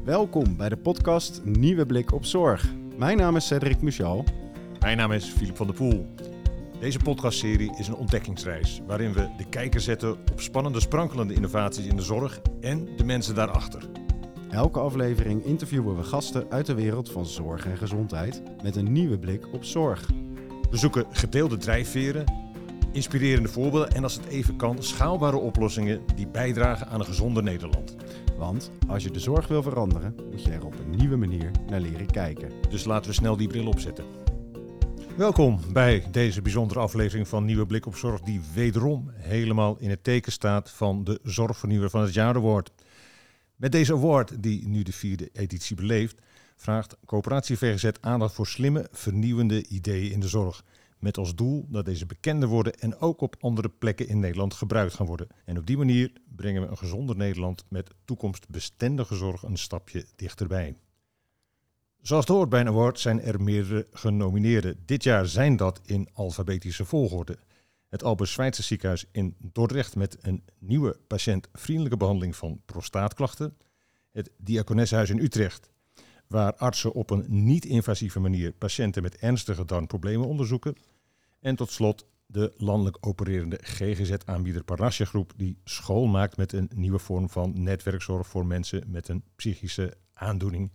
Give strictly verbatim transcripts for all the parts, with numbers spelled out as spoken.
Welkom bij de podcast Nieuwe Blik op Zorg. Mijn naam is Cedric Muchal. Mijn naam is Philip van der Poel. Deze podcastserie is een ontdekkingsreis waarin we de kijker zetten op spannende, sprankelende innovaties in de zorg en de mensen daarachter. Elke aflevering interviewen we gasten uit de wereld van zorg en gezondheid met een nieuwe blik op zorg. We zoeken gedeelde drijfveren, inspirerende voorbeelden en als het even kan, schaalbare oplossingen die bijdragen aan een gezonder Nederland. Want als je de zorg wil veranderen, moet je er op een nieuwe manier naar leren kijken. Dus laten we snel die bril opzetten. Welkom bij deze bijzondere aflevering van Nieuwe Blik op Zorg, die wederom helemaal in het teken staat van de Zorgvernieuwer van het Jaar Award. Met deze award, die nu de vierde editie beleeft, vraagt Coöperatie V G Z aandacht voor slimme, vernieuwende ideeën in de zorg. Met als doel dat deze bekender worden en ook op andere plekken in Nederland gebruikt gaan worden. En op die manier brengen we een gezonder Nederland met toekomstbestendige zorg een stapje dichterbij. Zoals het hoort bij een award zijn er meerdere genomineerden. Dit jaar zijn dat in alfabetische volgorde. Het Albert Schweitzer ziekenhuis in Dordrecht met een nieuwe patiëntvriendelijke behandeling van prostaatklachten. Het Diakonessenhuis in Utrecht, waar artsen op een niet-invasieve manier patiënten met ernstige darmproblemen onderzoeken. En tot slot de landelijk opererende G G Z-aanbieder Parnassia Groep, die school maakt met een nieuwe vorm van netwerkzorg voor mensen met een psychische aandoening.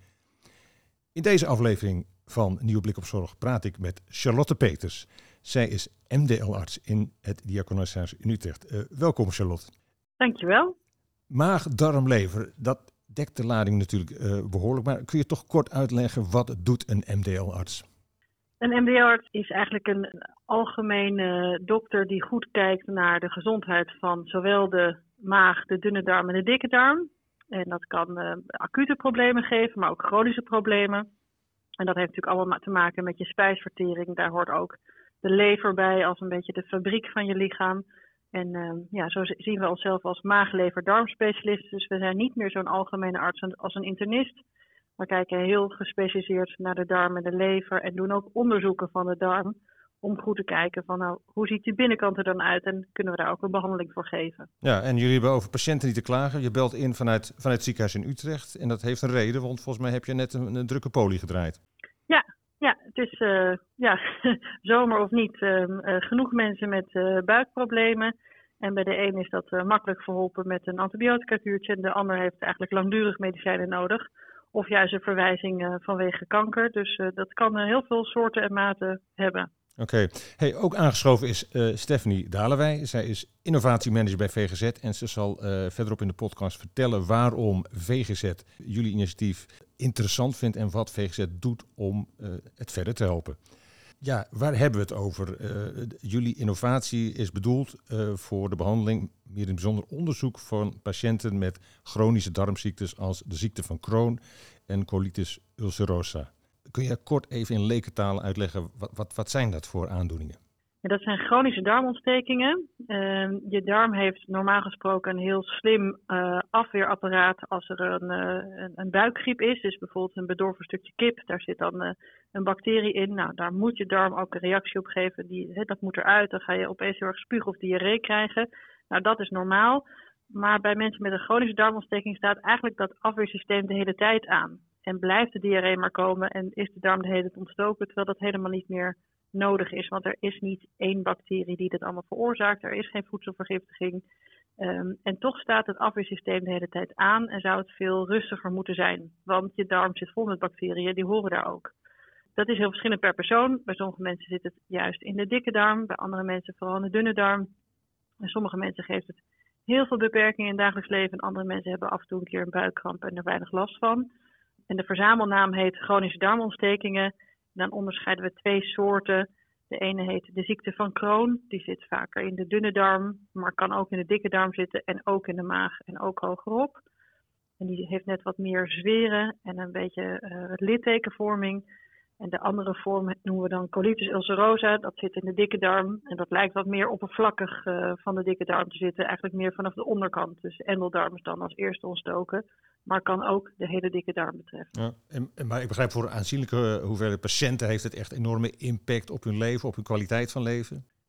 In deze aflevering van Nieuwe Blik op Zorg praat ik met Charlotte Peters. Zij is M D L-arts in het Diakonessenhuis in Utrecht. Uh, welkom Charlotte. Dankjewel. Maag, darm, lever, dat dekt de lading natuurlijk uh, behoorlijk. Maar kun je toch kort uitleggen, wat doet een M D L-arts? Een M D L-arts is eigenlijk een algemene dokter die goed kijkt naar de gezondheid van zowel de maag, de dunne darm en de dikke darm. En dat kan uh, acute problemen geven, maar ook chronische problemen. En dat heeft natuurlijk allemaal te maken met je spijsvertering. Daar hoort ook de lever bij als een beetje de fabriek van je lichaam. En uh, ja, zo zien we onszelf als maag-lever-darmspecialist. Dus we zijn niet meer zo'n algemene arts als een internist. We kijken heel gespecialiseerd naar de darm en de lever. En doen ook onderzoeken van de darm. Om goed te kijken van nou, hoe ziet die binnenkant er dan uit en kunnen we daar ook een behandeling voor geven. Ja, en jullie hebben over patiënten niet te klagen. Je belt in vanuit, vanuit het ziekenhuis in Utrecht. En dat heeft een reden, want volgens mij heb je net een, een drukke poli gedraaid. Ja, ja het is uh, ja, zomer of niet uh, uh, genoeg mensen met uh, buikproblemen. En bij de een is dat uh, makkelijk verholpen met een antibiotica-kuurtje. En de ander heeft eigenlijk langdurig medicijnen nodig. Of juist een verwijzing uh, vanwege kanker. Dus uh, dat kan uh, heel veel soorten en maten hebben. Oké. Okay. Hey, ook aangeschoven is uh, Stephanie Dalewij. Zij is innovatiemanager bij V G Z en ze zal uh, verderop in de podcast vertellen waarom V G Z jullie initiatief interessant vindt en wat V G Z doet om uh, het verder te helpen. Ja, waar hebben we het over? Uh, jullie innovatie is bedoeld uh, voor de behandeling, meer in het bijzonder onderzoek van patiënten met chronische darmziektes als de ziekte van Crohn en colitis ulcerosa. Kun je kort even in lekentaal uitleggen, wat, wat, wat zijn dat voor aandoeningen? Ja, dat zijn chronische darmontstekingen. Uh, je darm heeft normaal gesproken een heel slim uh, afweerapparaat als er een, uh, een, een buikgriep is. Dus bijvoorbeeld een bedorven stukje kip, daar zit dan uh, een bacterie in. Nou, daar moet je darm ook een reactie op geven. Die, he, dat moet eruit, dan ga je opeens heel erg spuug of diarree krijgen. Nou, dat is normaal. Maar bij mensen met een chronische darmontsteking staat eigenlijk dat afweersysteem de hele tijd aan. En blijft de diarree maar komen en is de darm de hele tijd ontstoken, terwijl dat helemaal niet meer nodig is. Want er is niet één bacterie die dit allemaal veroorzaakt. Er is geen voedselvergiftiging. Um, en toch staat het afweersysteem de hele tijd aan en zou het veel rustiger moeten zijn. Want je darm zit vol met bacteriën, die horen daar ook. Dat is heel verschillend per persoon. Bij sommige mensen zit het juist in de dikke darm. Bij andere mensen vooral in de dunne darm. En sommige mensen geeft het heel veel beperkingen in het dagelijks leven. En andere mensen hebben af en toe een keer een buikkramp en er weinig last van. En de verzamelnaam heet chronische darmontstekingen. Dan onderscheiden we twee soorten. De ene heet de ziekte van Crohn. Die zit vaker in de dunne darm, maar kan ook in de dikke darm zitten en ook in de maag en ook hogerop. En die heeft net wat meer zweren en een beetje uh, littekenvorming. En de andere vorm noemen we dan colitis ulcerosa. Dat zit in de dikke darm en dat lijkt wat meer oppervlakkig uh, van de dikke darm te zitten. Eigenlijk meer vanaf de onderkant. Dus de endeldarm is dan als eerste ontstoken. Maar kan ook de hele dikke darm betreffen. Ja, en, maar ik begrijp, voor een aanzienlijke hoeveelheid patiënten heeft het echt enorme impact op hun leven, op hun kwaliteit van leven?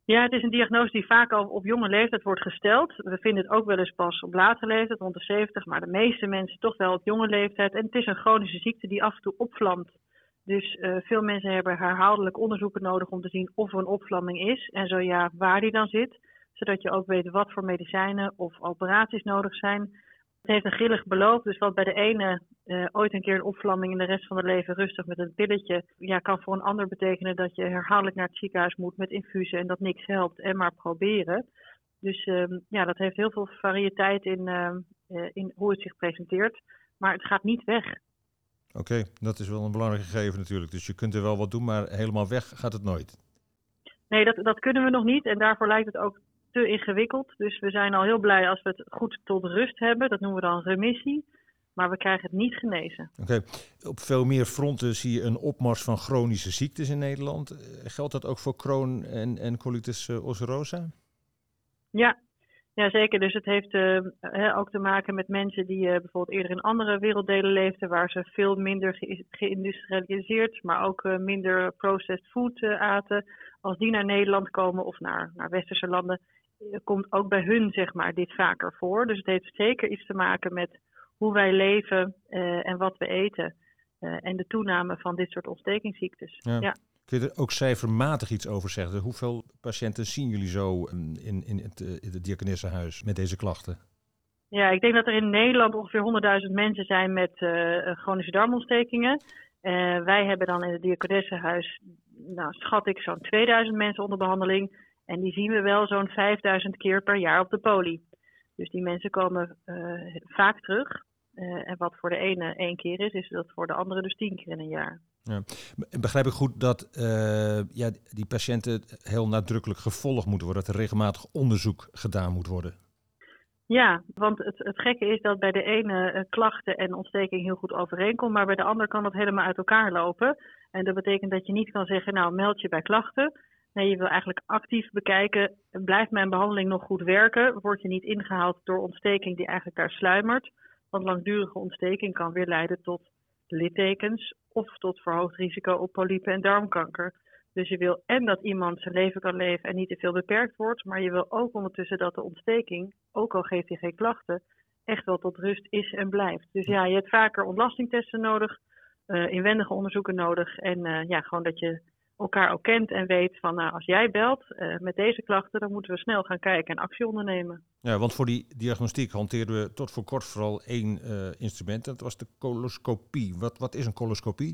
Ja, het is een diagnose die vaak al op jonge leeftijd wordt gesteld. We vinden het ook wel eens pas op latere leeftijd, rond de zeventig, maar de meeste mensen toch wel op jonge leeftijd. En het is een chronische ziekte die af en toe opvlamt. Dus uh, veel mensen hebben herhaaldelijk onderzoeken nodig om te zien of er een opvlamming is. En zo ja, waar die dan zit. Zodat je ook weet wat voor medicijnen of operaties nodig zijn. Het heeft een grillig beloop, dus wat bij de ene uh, ooit een keer een opvlamming en de rest van het leven rustig met een pilletje, ja, kan voor een ander betekenen dat je herhaaldelijk naar het ziekenhuis moet met infusen en dat niks helpt en maar proberen. Dus uh, ja, dat heeft heel veel variëteit in, uh, uh, in hoe het zich presenteert, maar het gaat niet weg. Oké, okay, dat is wel een belangrijk gegeven natuurlijk. Dus je kunt er wel wat doen, maar helemaal weg gaat het nooit. Nee, dat, dat kunnen we nog niet en daarvoor lijkt het ook te ingewikkeld. Dus we zijn al heel blij als we het goed tot rust hebben. Dat noemen we dan remissie. Maar we krijgen het niet genezen. Oké. Okay. Op veel meer fronten zie je een opmars van chronische ziektes in Nederland. Geldt dat ook voor Crohn en, en colitis ulcerosa? Ja. ja, zeker. Dus het heeft uh, he, ook te maken met mensen die uh, bijvoorbeeld eerder in andere werelddelen leefden, waar ze veel minder ge- geïndustrialiseerd, maar ook uh, minder processed food uh, aten. Als die naar Nederland komen of naar, naar westerse landen, komt ook bij hun zeg maar dit vaker voor. Dus het heeft zeker iets te maken met hoe wij leven uh, en wat we eten. Uh, en de toename van dit soort ontstekingsziektes. Ja. Ja. Kun je er ook cijfermatig iets over zeggen? Hoeveel patiënten zien jullie zo in, in het, in het Diakonissenhuis met deze klachten? Ja, ik denk dat er in Nederland ongeveer honderdduizend mensen zijn met uh, chronische darmontstekingen. Uh, wij hebben dan in het Diakonissenhuis, nou, schat ik, zo'n tweeduizend mensen onder behandeling. En die zien we wel zo'n vijfduizend keer per jaar op de poli. Dus die mensen komen uh, vaak terug. Uh, en wat voor de ene één keer is, is dat voor de andere dus tien keer in een jaar. Ja. Begrijp ik goed dat uh, ja, die patiënten heel nadrukkelijk gevolgd moeten worden, dat er regelmatig onderzoek gedaan moet worden? Ja, want het, het gekke is dat bij de ene uh, klachten en ontsteking heel goed overeenkomt, maar bij de ander kan het helemaal uit elkaar lopen. En dat betekent dat je niet kan zeggen, nou meld je bij klachten. Nee, je wil eigenlijk actief bekijken, blijft mijn behandeling nog goed werken? Word je niet ingehaald door ontsteking die eigenlijk daar sluimert? Want langdurige ontsteking kan weer leiden tot littekens of tot verhoogd risico op polypen en darmkanker. Dus je wil en dat iemand zijn leven kan leven en niet te veel beperkt wordt, maar je wil ook ondertussen dat de ontsteking, ook al geeft hij geen klachten, echt wel tot rust is en blijft. Dus ja, je hebt vaker ontlastingtesten nodig, uh, inwendige onderzoeken nodig en uh, ja, gewoon dat je elkaar ook kent en weet van nou, als jij belt uh, met deze klachten, dan moeten we snel gaan kijken en actie ondernemen. Ja, want voor die diagnostiek hanteerden we tot voor kort vooral één uh, instrument. Dat was de coloscopie. Wat, wat is een coloscopie?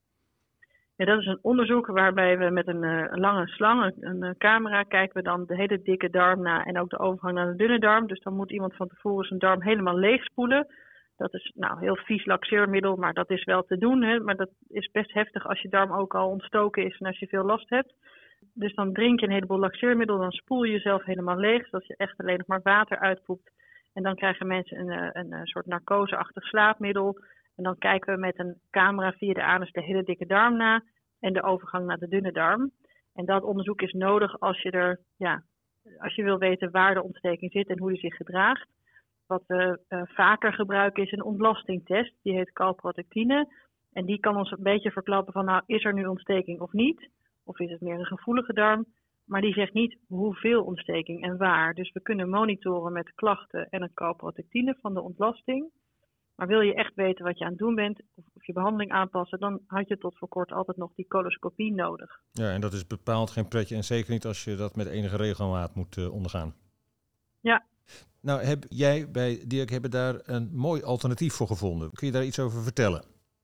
Ja, dat is een onderzoek waarbij we met een, uh, een lange slang, een, een camera, kijken we dan de hele dikke darm na en ook de overgang naar de dunne darm. Dus dan moet iemand van tevoren zijn darm helemaal leegspoelen. Dat is nou heel vies laxeermiddel, maar dat is wel te doen. Hè? Maar dat is best heftig als je darm ook al ontstoken is en als je veel last hebt. Dus dan drink je een heleboel laxeermiddel, dan spoel je jezelf helemaal leeg, zodat je echt alleen nog maar water uitpoept. En dan krijgen mensen een, een, een soort narcoseachtig slaapmiddel. En dan kijken we met een camera via de anus de hele dikke darm na en de overgang naar de dunne darm. En dat onderzoek is nodig als je er, ja, als je wil weten waar de ontsteking zit en hoe die zich gedraagt. Wat we uh, vaker gebruiken is een ontlastingtest. Die heet calprotectine. En die kan ons een beetje verklappen van nou, is er nu ontsteking of niet? Of is het meer een gevoelige darm? Maar die zegt niet hoeveel ontsteking en waar. Dus we kunnen monitoren met klachten en een calprotectine van de ontlasting. Maar wil je echt weten wat je aan het doen bent of, of je behandeling aanpassen, dan had je tot voor kort altijd nog die coloscopie nodig. Ja, en dat is bepaald geen pretje en zeker niet als je dat met enige regelmaat moet uh, ondergaan. Ja. Nou, heb jij bij Dirk hebben daar een mooi alternatief voor gevonden. Kun je daar iets over vertellen?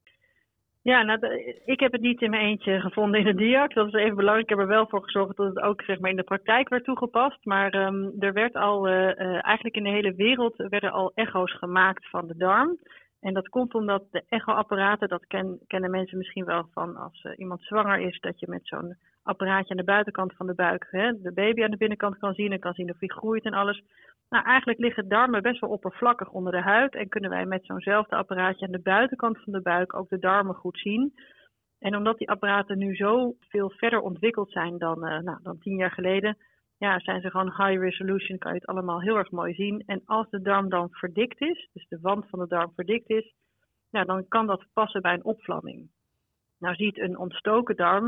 Ja, nou, de, ik heb het niet in mijn eentje gevonden in de Diak. Dat is even belangrijk. Ik heb er wel voor gezorgd dat het ook zeg maar, in de praktijk werd toegepast. Maar um, er werd al, uh, uh, eigenlijk in de hele wereld werden al echo's gemaakt van de darm. En dat komt omdat de echoapparaten, dat ken, kennen mensen misschien wel van als uh, iemand zwanger is, dat je met zo'n apparaatje aan de buitenkant van de buik hè, de baby aan de binnenkant kan zien en kan zien of hij groeit en alles. Nou, eigenlijk liggen darmen best wel oppervlakkig onder de huid en kunnen wij met zo'nzelfde apparaatje aan de buitenkant van de buik ook de darmen goed zien. En omdat die apparaten nu zo veel verder ontwikkeld zijn dan, uh, nou, dan tien jaar geleden, ja, zijn ze gewoon high resolution, kan je het allemaal heel erg mooi zien. En als de darm dan verdikt is, dus de wand van de darm verdikt is, nou, dan kan dat passen bij een opvlamming. Nou ziet een ontstoken darm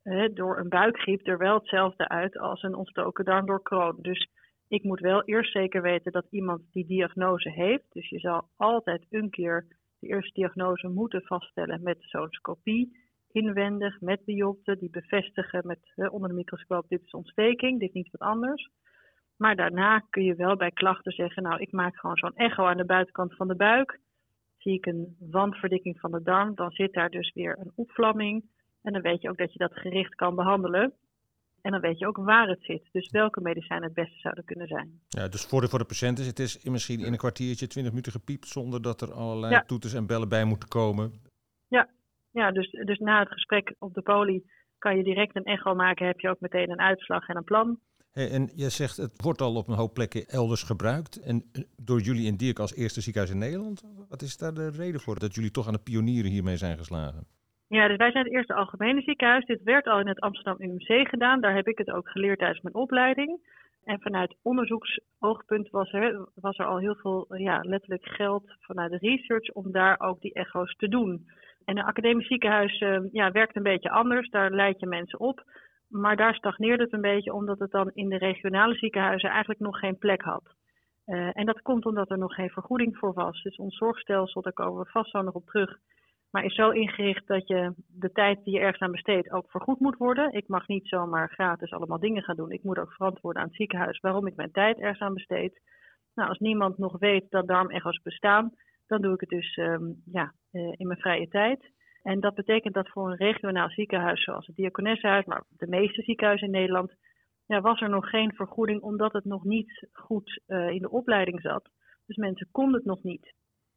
uh, door een buikgriep er wel hetzelfde uit als een ontstoken darm door Crohn. Dus ik moet wel eerst zeker weten dat iemand die diagnose heeft. Dus je zal altijd een keer de eerste diagnose moeten vaststellen met zo'n scopie. Inwendig, met biopten, die bevestigen met uh, onder de microscoop, dit is ontsteking, dit is niet wat anders. Maar daarna kun je wel bij klachten zeggen, nou ik maak gewoon zo'n echo aan de buitenkant van de buik. Zie ik een wandverdikking van de darm, dan zit daar dus weer een opvlamming. En dan weet je ook dat je dat gericht kan behandelen. En dan weet je ook waar het zit. Dus welke medicijnen het beste zouden kunnen zijn. Ja, dus voor de, voor de patiënt is het is misschien in een kwartiertje, twintig minuten gepiept, zonder dat er allerlei ja. toeters en bellen bij moeten komen. Ja, ja dus, dus na het gesprek op de poli kan je direct een echo maken. Heb je ook meteen een uitslag en een plan. Hey, en je zegt, het wordt al op een hoop plekken elders gebruikt. En door jullie en Dirk als eerste ziekenhuis in Nederland. Wat is daar de reden voor dat jullie toch aan de pionieren hiermee zijn geslagen? Ja, dus wij zijn het eerste algemene ziekenhuis. Dit werd al in het Amsterdam U M C gedaan. Daar heb ik het ook geleerd tijdens mijn opleiding. En vanuit onderzoeksoogpunt was er, was er al heel veel ja, letterlijk geld vanuit de research om daar ook die echo's te doen. En een academisch ziekenhuis uh, ja, werkt een beetje anders. Daar leid je mensen op. Maar daar stagneerde het een beetje omdat het dan in de regionale ziekenhuizen eigenlijk nog geen plek had. Uh, en dat komt omdat er nog geen vergoeding voor was. Dus ons zorgstelsel, daar komen we vast zo nog op terug, maar is zo ingericht dat je de tijd die je ergens aan besteedt ook vergoed moet worden. Ik mag niet zomaar gratis allemaal dingen gaan doen. Ik moet ook verantwoorden aan het ziekenhuis waarom ik mijn tijd ergens aan besteed. Nou, als niemand nog weet dat darmecho's bestaan, dan doe ik het dus um, ja, uh, in mijn vrije tijd. En dat betekent dat voor een regionaal ziekenhuis zoals het Diakonessenhuis, maar de meeste ziekenhuizen in Nederland, ja, was er nog geen vergoeding omdat het nog niet goed uh, in de opleiding zat. Dus mensen konden het nog niet.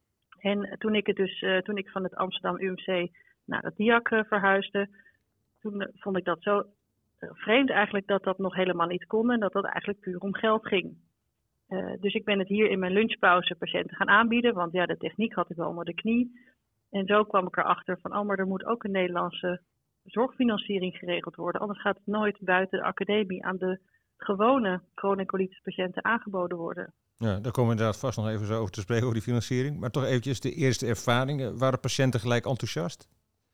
En toen ik, het dus, uh, toen ik van het Amsterdam U M C naar het Diak uh, verhuisde, toen uh, vond ik dat zo uh, vreemd eigenlijk dat dat nog helemaal niet kon en dat dat eigenlijk puur om geld ging. Uh, dus ik ben het hier in mijn lunchpauze patiënten gaan aanbieden, want ja, de techniek had ik wel onder de knie. En zo kwam ik erachter van, oh, maar er moet ook een Nederlandse zorgfinanciering geregeld worden. Anders gaat het nooit buiten de academie aan de gewone Crohn- en colitis patiënten aangeboden worden. Ja, daar komen we inderdaad vast nog even zo over te spreken, over die financiering. Maar toch eventjes de eerste ervaringen. Waren patiënten gelijk enthousiast?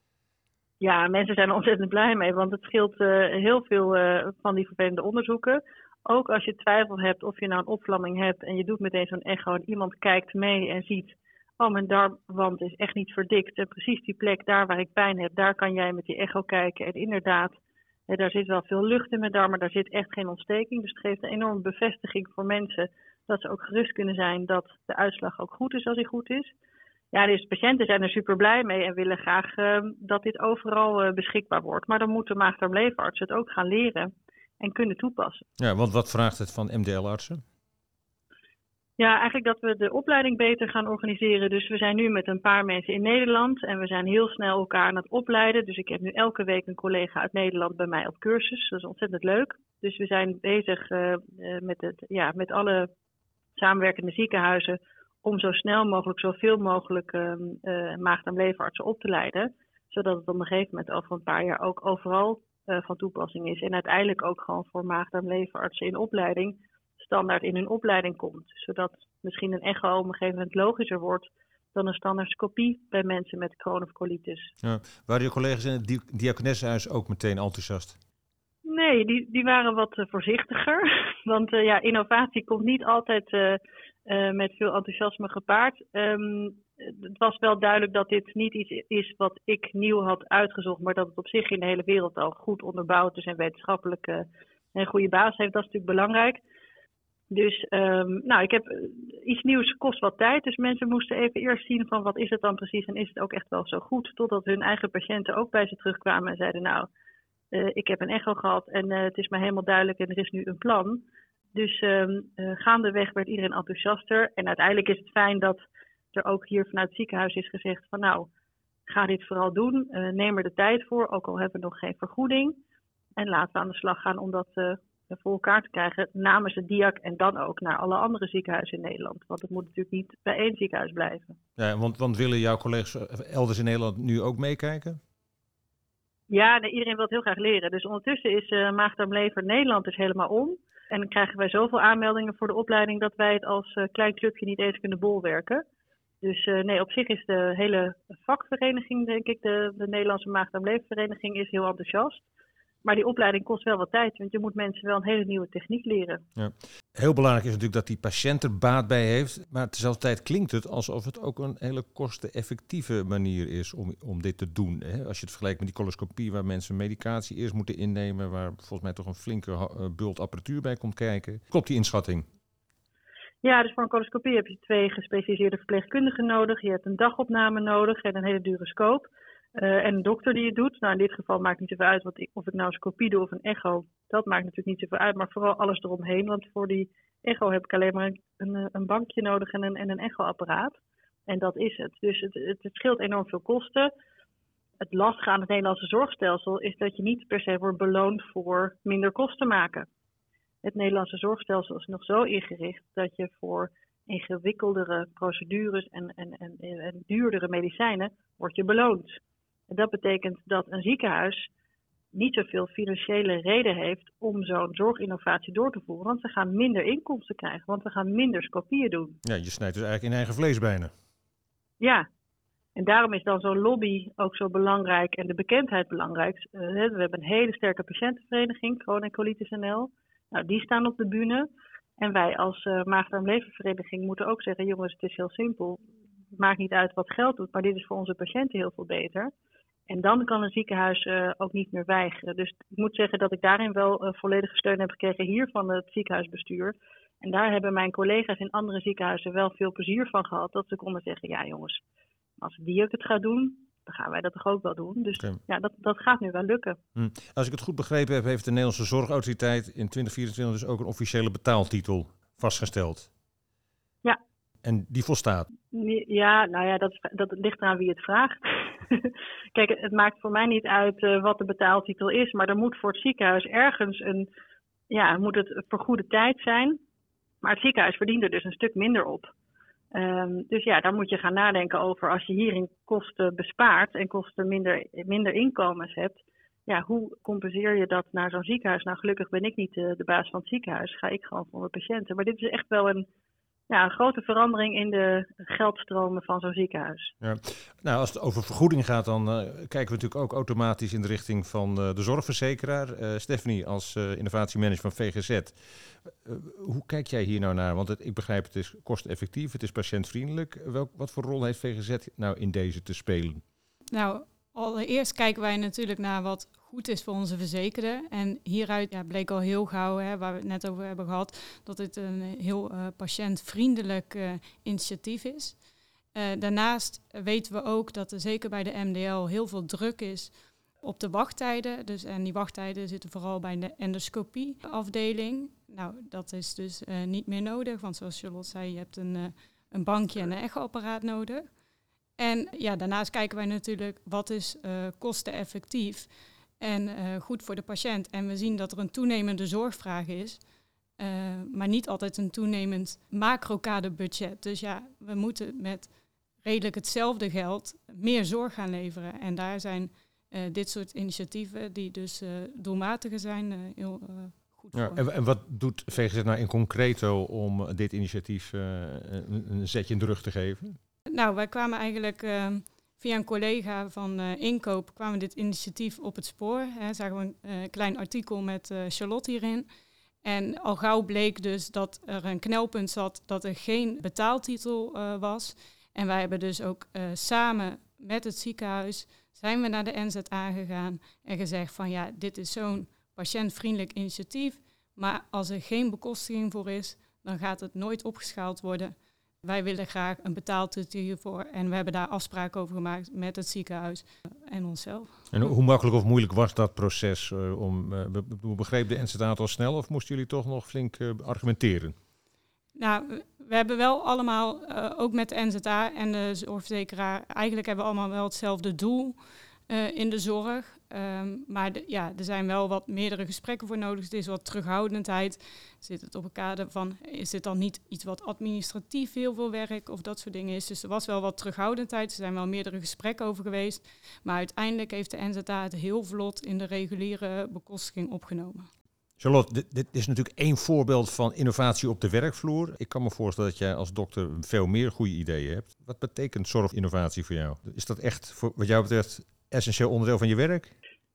Ja, mensen zijn er ontzettend blij mee, want het scheelt uh, heel veel uh, van die vervelende onderzoeken. Ook als je twijfel hebt of je nou een opvlamming hebt en je doet meteen zo'n echo en iemand kijkt mee en ziet, oh, mijn darmwand is echt niet verdikt. En precies die plek daar waar ik pijn heb, daar kan jij met die echo kijken. En inderdaad, hè, daar zit wel veel lucht in mijn darm, maar daar zit echt geen ontsteking. Dus het geeft een enorme bevestiging voor mensen dat ze ook gerust kunnen zijn dat de uitslag ook goed is als hij goed is. Ja, dus patiënten zijn er super blij mee en willen graag uh, dat dit overal uh, beschikbaar wordt. Maar dan moeten maag-darm-leverartsen het ook gaan leren en kunnen toepassen. Ja, want wat vraagt het van M D L-artsen? Ja, eigenlijk dat we de opleiding beter gaan organiseren. Dus we zijn nu met een paar mensen in Nederland en we zijn heel snel elkaar aan het opleiden. Dus ik heb nu elke week een collega uit Nederland bij mij op cursus. Dat is ontzettend leuk. Dus we zijn bezig uh, met, het, ja, met alle samenwerkende ziekenhuizen om zo snel mogelijk, zoveel mogelijk uh, uh, maag-darm-leverartsen op te leiden. Zodat het op een gegeven moment over een paar jaar ook overal uh, van toepassing is. En uiteindelijk ook gewoon voor maag-darm-leverartsen in opleiding standaard in hun opleiding komt. Zodat misschien een echo op een gegeven moment logischer wordt dan een standaardscopie bij mensen met Crohn of colitis. Ja, waren je collega's in het Diakonessenhuis ook meteen enthousiast? Nee, die, die waren wat uh, voorzichtiger. Want uh, ja, innovatie komt niet altijd uh, uh, met veel enthousiasme gepaard. Um, het was wel duidelijk dat dit niet iets is wat ik nieuw had uitgezocht, maar dat het op zich in de hele wereld al goed onderbouwd is en wetenschappelijk uh, een goede basis heeft. Dat is natuurlijk belangrijk. Dus um, nou, ik heb uh, iets nieuws kost wat tijd. Dus mensen moesten even eerst zien van wat is het dan precies en is het ook echt wel zo goed. Totdat hun eigen patiënten ook bij ze terugkwamen en zeiden nou, uh, ik heb een echo gehad en uh, het is mij helemaal duidelijk en er is nu een plan. Dus um, uh, gaandeweg werd iedereen enthousiaster. En uiteindelijk is het fijn dat er ook hier vanuit het ziekenhuis is gezegd van nou, ga dit vooral doen. Uh, neem er de tijd voor, ook al hebben we nog geen vergoeding. En laten we aan de slag gaan om dat uh, voor elkaar te krijgen namens het Diak en dan ook naar alle andere ziekenhuizen in Nederland. Want het moet natuurlijk niet bij één ziekenhuis blijven. Ja, want, want willen jouw collega's elders in Nederland nu ook meekijken? Ja, nee, iedereen wil het heel graag leren. Dus ondertussen is uh, maag-darm-lever Nederland dus helemaal om. En dan krijgen wij zoveel aanmeldingen voor de opleiding dat wij het als uh, klein clubje niet eens kunnen bolwerken. Dus uh, nee, op zich is de hele vakvereniging, denk ik, de, de Nederlandse maag-darm-leververeniging is heel enthousiast. Maar die opleiding kost wel wat tijd, want je moet mensen wel een hele nieuwe techniek leren. Ja. Heel belangrijk is natuurlijk dat die patiënt er baat bij heeft. Maar tegelijkertijd klinkt het alsof het ook een hele kosteneffectieve manier is om, om dit te doen. Hè? Als je het vergelijkt met die coloscopie waar mensen medicatie eerst moeten innemen, waar volgens mij toch een flinke uh, bult apparatuur bij komt kijken. Klopt die inschatting? Ja, dus voor een coloscopie heb je twee gespecialiseerde verpleegkundigen nodig. Je hebt een dagopname nodig en een hele dure scope. Uh, en een dokter die het doet. Nou, in dit geval maakt niet zoveel uit wat ik, of ik nou een scopie doe of een echo. Dat maakt natuurlijk niet zoveel uit, maar vooral alles eromheen. Want voor die echo heb ik alleen maar een, een, een bankje nodig en een, en een echoapparaat. En dat is het. Dus het, het, het scheelt enorm veel kosten. Het lastige aan het Nederlandse zorgstelsel is dat je niet per se wordt beloond voor minder kosten maken. Het Nederlandse zorgstelsel is nog zo ingericht dat je voor ingewikkeldere procedures en, en, en, en duurdere medicijnen wordt je beloond. En dat betekent dat een ziekenhuis niet zoveel financiële reden heeft om zo'n zorginnovatie door te voeren. Want ze gaan minder inkomsten krijgen, want we gaan minder scopieën doen. Ja, je snijdt dus eigenlijk in eigen vlees bijna. Ja, en daarom is dan zo'n lobby ook zo belangrijk en de bekendheid belangrijk. Uh, we hebben een hele sterke patiëntenvereniging, Crohn en Colitis N L. Nou, die staan op de bühne. En wij als uh, maag-darm-leververeniging moeten ook zeggen, jongens, het is heel simpel. Het maakt niet uit wat geld doet, maar dit is voor onze patiënten heel veel beter. En dan kan een ziekenhuis uh, ook niet meer weigeren. Dus ik moet zeggen dat ik daarin wel uh, volledige steun heb gekregen hier van het ziekenhuisbestuur. En daar hebben mijn collega's in andere ziekenhuizen wel veel plezier van gehad. Dat ze konden zeggen, ja jongens, als die ook het gaat doen, dan gaan wij dat toch ook wel doen. Dus okay. ja, dat, dat gaat nu wel lukken. Hm. Als ik het goed begrepen heb, heeft de Nederlandse Zorgautoriteit in twintig vierentwintig dus ook een officiële betaaltitel vastgesteld. Ja. En die volstaat? Ja, nou ja, dat, dat ligt eraan wie het vraagt. Kijk, het maakt voor mij niet uit uh, wat de betaaltitel is, maar er moet voor het ziekenhuis ergens een, ja, moet het vergoede tijd zijn. Maar het ziekenhuis verdient er dus een stuk minder op. Um, dus ja, daar moet je gaan nadenken over als je hierin kosten bespaart en kosten minder, minder inkomens hebt. Ja, hoe compenseer je dat naar zo'n ziekenhuis? Nou, gelukkig ben ik niet de, de baas van het ziekenhuis. Ga ik gewoon voor mijn patiënten. Maar dit is echt wel een, ja, een grote verandering in de geldstromen van zo'n ziekenhuis. Ja. Nou, als het over vergoeding gaat, dan uh, kijken we natuurlijk ook automatisch in de richting van uh, de zorgverzekeraar. Uh, Stephanie, als uh, innovatiemanager van V G Z. Uh, hoe kijk jij hier nou naar? Want het, ik begrijp, het is kosteneffectief, het is patiëntvriendelijk. Welk, wat voor rol heeft V G Z nou in deze te spelen? Nou, allereerst kijken wij natuurlijk naar wat goed is voor onze verzekerden. En hieruit ja, bleek al heel gauw, hè, waar we het net over hebben gehad, dat het een heel uh, patiëntvriendelijk uh, initiatief is. Uh, daarnaast weten we ook dat er zeker bij de M D L heel veel druk is op de wachttijden. Dus, en die wachttijden zitten vooral bij de endoscopieafdeling. Nou, dat is dus uh, niet meer nodig, want zoals Charlotte zei, je hebt een, uh, een bankje en een echoapparaat nodig. En ja, daarnaast kijken wij natuurlijk wat is uh, kosteneffectief en uh, goed voor de patiënt. En we zien dat er een toenemende zorgvraag is, uh, maar niet altijd een toenemend macro-kaderbudget. Dus ja, we moeten met redelijk hetzelfde geld meer zorg gaan leveren. En daar zijn uh, dit soort initiatieven, die dus uh, doelmatiger zijn, uh, heel uh, goed ja, voor. En, en wat doet V G Z nou in concreto om dit initiatief uh, een, een zetje in de rug te geven? Nou, wij kwamen eigenlijk uh, via een collega van uh, Inkoop, kwamen dit initiatief op het spoor. Hè, zagen we een uh, klein artikel met uh, Charlotte hierin. En al gauw bleek dus dat er een knelpunt zat dat er geen betaaltitel uh, was. En wij hebben dus ook uh, samen met het ziekenhuis zijn we naar de N Z A gegaan en gezegd van ja, dit is zo'n patiëntvriendelijk initiatief. Maar als er geen bekostiging voor is, dan gaat het nooit opgeschaald worden. Wij willen graag een betaaltitel hiervoor en we hebben daar afspraken over gemaakt met het ziekenhuis en onszelf. En hoe makkelijk of moeilijk was dat proces? Uh, om, uh, be- begreep de N Z A het al snel of moesten jullie toch nog flink uh, argumenteren? Nou, we hebben wel allemaal, uh, ook met de N Z A en de zorgverzekeraar, eigenlijk hebben we allemaal wel hetzelfde doel uh, in de zorg. Um, maar de, ja, er zijn wel wat meerdere gesprekken voor nodig. Het is wat terughoudendheid. Zit het op een kader van, is dit dan niet iets wat administratief heel veel werk of dat soort dingen is? Dus er was wel wat terughoudendheid. Er zijn wel meerdere gesprekken over geweest. Maar uiteindelijk heeft de N Z A het heel vlot in de reguliere bekostiging opgenomen. Charlotte, dit, dit is natuurlijk één voorbeeld van innovatie op de werkvloer. Ik kan me voorstellen dat jij als dokter veel meer goede ideeën hebt. Wat betekent zorginnovatie voor jou? Is dat echt, voor wat jou betreft, essentieel onderdeel van je werk?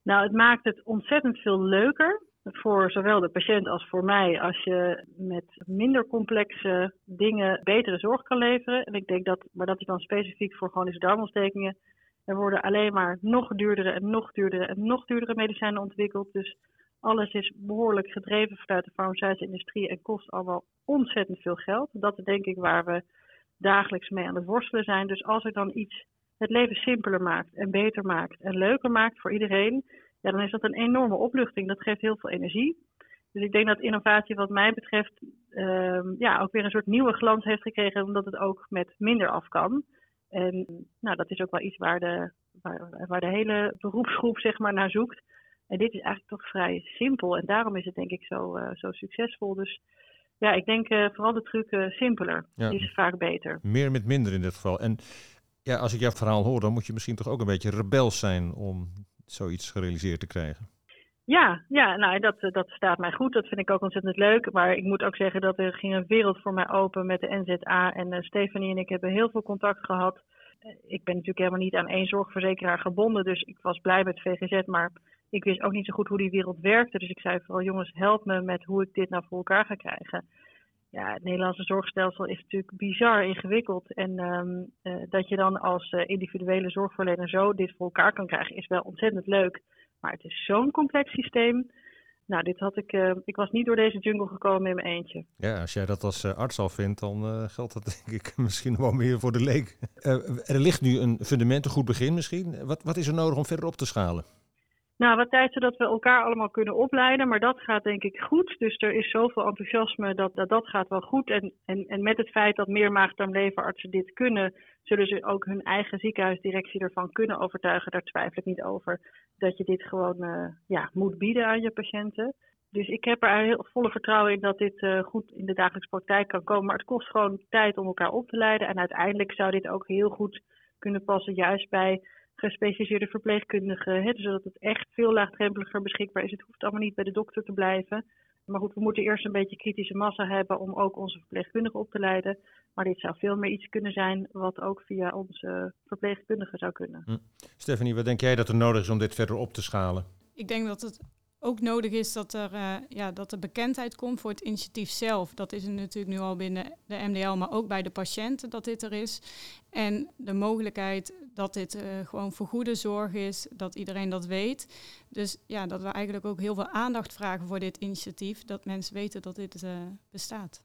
Nou, het maakt het ontzettend veel leuker voor zowel de patiënt als voor mij als je met minder complexe dingen betere zorg kan leveren. En ik denk dat, maar dat is dan specifiek voor chronische darmontstekingen. Er worden alleen maar nog duurdere en nog duurdere en nog duurdere medicijnen ontwikkeld. Dus alles is behoorlijk gedreven vanuit de farmaceutische industrie en kost allemaal ontzettend veel geld. Dat is denk ik waar we dagelijks mee aan het worstelen zijn. Dus als er dan iets het leven simpeler maakt en beter maakt en leuker maakt voor iedereen, ja, dan is dat een enorme opluchting. Dat geeft heel veel energie. Dus ik denk dat innovatie wat mij betreft uh, ja, ook weer een soort nieuwe glans heeft gekregen, omdat het ook met minder af kan. En nou, dat is ook wel iets waar de, waar, waar de hele beroepsgroep zeg maar naar zoekt. En dit is eigenlijk toch vrij simpel. En daarom is het denk ik zo, uh, zo succesvol. Dus ja, ik denk uh, vooral de truc uh, simpeler. Ja. Die is vaak beter. Meer met minder in dit geval. En ja, als ik jouw verhaal hoor, dan moet je misschien toch ook een beetje rebels zijn om zoiets gerealiseerd te krijgen. Ja, ja nou, dat, dat staat mij goed. Dat vind ik ook ontzettend leuk. Maar ik moet ook zeggen dat er ging een wereld voor mij open met de N Z A. En uh, Stefanie en ik hebben heel veel contact gehad. Uh, ik ben natuurlijk helemaal niet aan één zorgverzekeraar gebonden. Dus ik was blij met V G Z. Maar ik wist ook niet zo goed hoe die wereld werkte. Dus ik zei vooral, jongens, help me met hoe ik dit nou voor elkaar ga krijgen. Ja, het Nederlandse zorgstelsel is natuurlijk bizar ingewikkeld. En um, uh, dat je dan als uh, individuele zorgverlener zo dit voor elkaar kan krijgen, is wel ontzettend leuk. Maar het is zo'n complex systeem. Nou, dit had ik, uh, ik was niet door deze jungle gekomen in mijn eentje. Ja, als jij dat als uh, arts al vindt, dan uh, geldt dat denk ik misschien wel meer voor de leek. Uh, er ligt nu een fundament, een goed begin misschien. Wat, wat is er nodig om verder op te schalen? Nou, wat tijd zodat we elkaar allemaal kunnen opleiden, maar dat gaat denk ik goed. Dus er is zoveel enthousiasme dat dat, dat gaat wel goed. En, en, en met het feit dat meer maag-darm-leverartsen dit kunnen, zullen ze ook hun eigen ziekenhuisdirectie ervan kunnen overtuigen. Daar twijfel ik niet over dat je dit gewoon uh, ja, moet bieden aan je patiënten. Dus ik heb er heel volle vertrouwen in dat dit uh, goed in de dagelijkse praktijk kan komen. Maar het kost gewoon tijd om elkaar op te leiden. En uiteindelijk zou dit ook heel goed kunnen passen juist bij gespecialiseerde verpleegkundigen, hè, zodat het echt veel laagdrempeliger beschikbaar is. Het hoeft allemaal niet bij de dokter te blijven. Maar goed, we moeten eerst een beetje kritische massa hebben om ook onze verpleegkundigen op te leiden. Maar dit zou veel meer iets kunnen zijn wat ook via onze verpleegkundigen zou kunnen. Hm. Stephanie, wat denk jij dat er nodig is om dit verder op te schalen? Ik denk dat het ook nodig is dat er, uh, ja, dat er bekendheid komt voor het initiatief zelf. Dat is er natuurlijk nu al binnen de M D L, maar ook bij de patiënten dat dit er is. En de mogelijkheid dat dit uh, gewoon voor goede zorg is, dat iedereen dat weet. Dus ja, dat we eigenlijk ook heel veel aandacht vragen voor dit initiatief, dat mensen weten dat dit uh, bestaat.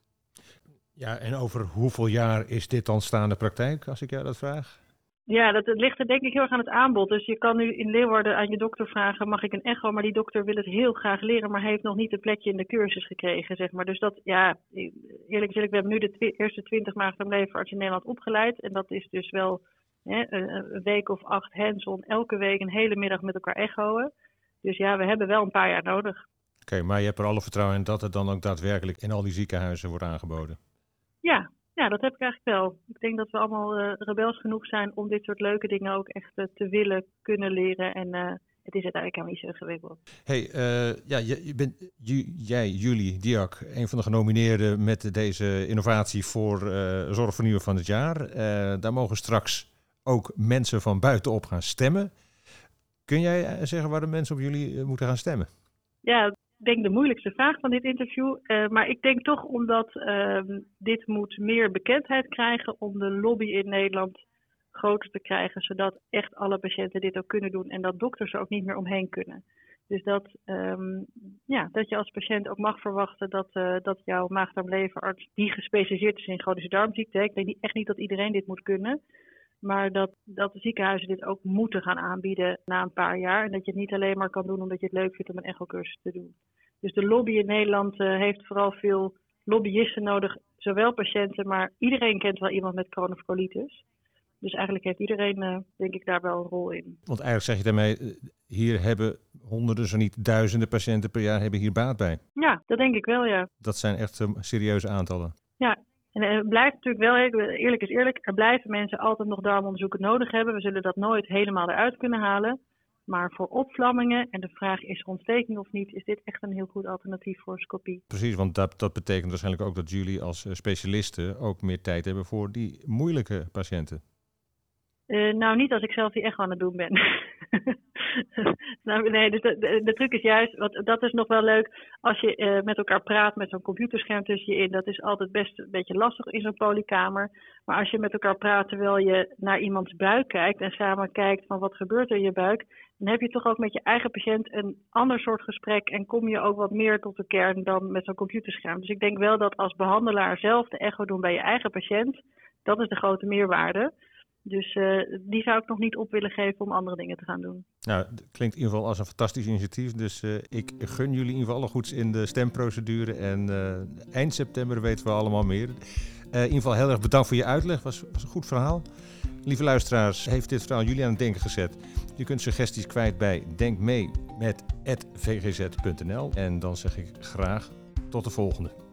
Ja, en over hoeveel jaar is dit dan staande praktijk, als ik jou dat vraag? Ja, dat, dat ligt er denk ik heel erg aan het aanbod. Dus je kan nu in Leeuwarden aan je dokter vragen, mag ik een echo? Maar die dokter wil het heel graag leren, maar heeft nog niet een plekje in de cursus gekregen, zeg maar. Dus dat, ja, eerlijk gezegd, we hebben nu de twi- eerste twintig maag-darm-leverartsen in Nederland opgeleid. En dat is dus wel hè, een, een week of acht hands-on, elke week een hele middag met elkaar echoen. Dus ja, we hebben wel een paar jaar nodig. Oké, okay, maar je hebt er alle vertrouwen in dat het dan ook daadwerkelijk in al die ziekenhuizen wordt aangeboden? Ja. Ja, dat heb ik eigenlijk wel. Ik denk dat we allemaal uh, rebels genoeg zijn om dit soort leuke dingen ook echt uh, te willen, kunnen leren. En uh, het is uiteindelijk helemaal niet zo ingewikkeld. Hey, uh, ja, je, je bent, ju, jij, Julie Diak, een van de genomineerden met deze innovatie voor uh, Zorgvernieuwer van het jaar. Uh, daar mogen straks ook mensen van buitenop gaan stemmen. Kun jij zeggen waar de mensen op jullie uh, moeten gaan stemmen? Ja, ik denk de moeilijkste vraag van dit interview. Uh, maar ik denk toch omdat uh, dit moet meer bekendheid krijgen om de lobby in Nederland groter te krijgen. Zodat echt alle patiënten dit ook kunnen doen en dat dokters er ook niet meer omheen kunnen. Dus dat, um, ja, dat je als patiënt ook mag verwachten dat, uh, dat jouw maag-darm-leverarts die gespecialiseerd is in chronische darmziekte. Ik denk niet, echt niet dat iedereen dit moet kunnen. Maar dat, dat de ziekenhuizen dit ook moeten gaan aanbieden na een paar jaar. En dat je het niet alleen maar kan doen omdat je het leuk vindt om een echocursus te doen. Dus de lobby in Nederland uh, heeft vooral veel lobbyisten nodig. Zowel patiënten, maar iedereen kent wel iemand met Crohn's colitis. Dus eigenlijk heeft iedereen, uh, denk ik, daar wel een rol in. Want eigenlijk zeg je daarmee, hier hebben honderden, zo niet duizenden patiënten per jaar hebben hier baat bij. Ja, dat denk ik wel, ja. Dat zijn echt um, serieuze aantallen. Ja. En er blijft natuurlijk wel, eerlijk is eerlijk, er blijven mensen altijd nog darmonderzoeken nodig hebben. We zullen dat nooit helemaal eruit kunnen halen. Maar voor opvlammingen, en de vraag is ontsteking of niet, is dit echt een heel goed alternatief voor scopie. Precies, want dat, dat betekent waarschijnlijk ook dat jullie als specialisten ook meer tijd hebben voor die moeilijke patiënten. Uh, nou, niet als ik zelf die echo aan het doen ben. nou, nee, dus de, de, de truc is juist, wat, dat is nog wel leuk, als je uh, met elkaar praat met zo'n computerscherm tussen je in, dat is altijd best een beetje lastig in zo'n polykamer. Maar als je met elkaar praat terwijl je naar iemands buik kijkt en samen kijkt van wat gebeurt er in je buik, dan heb je toch ook met je eigen patiënt een ander soort gesprek en kom je ook wat meer tot de kern dan met zo'n computerscherm. Dus ik denk wel dat als behandelaar zelf de echo doen bij je eigen patiënt, dat is de grote meerwaarde. Dus uh, die zou ik nog niet op willen geven om andere dingen te gaan doen. Nou, dat klinkt in ieder geval als een fantastisch initiatief. Dus uh, ik gun jullie in ieder geval alle goeds in de stemprocedure. En uh, eind september weten we allemaal meer. Uh, in ieder geval heel erg bedankt voor je uitleg. Was, was een goed verhaal. Lieve luisteraars, heeft dit verhaal jullie aan het denken gezet? Je kunt suggesties kwijt bij denkmee met at v g z punt n l. En dan zeg ik graag tot de volgende.